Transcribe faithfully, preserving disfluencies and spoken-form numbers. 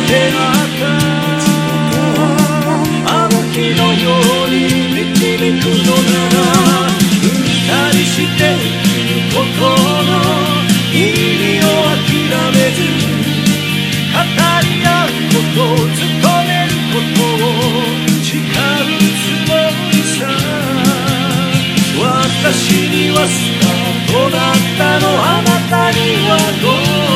出会ったあの日のように導くのなら、二人して生きることの意味を諦めず、語り合うこと、務めることを誓うつもりさ。私にはスタートだったの、あなたにはゴール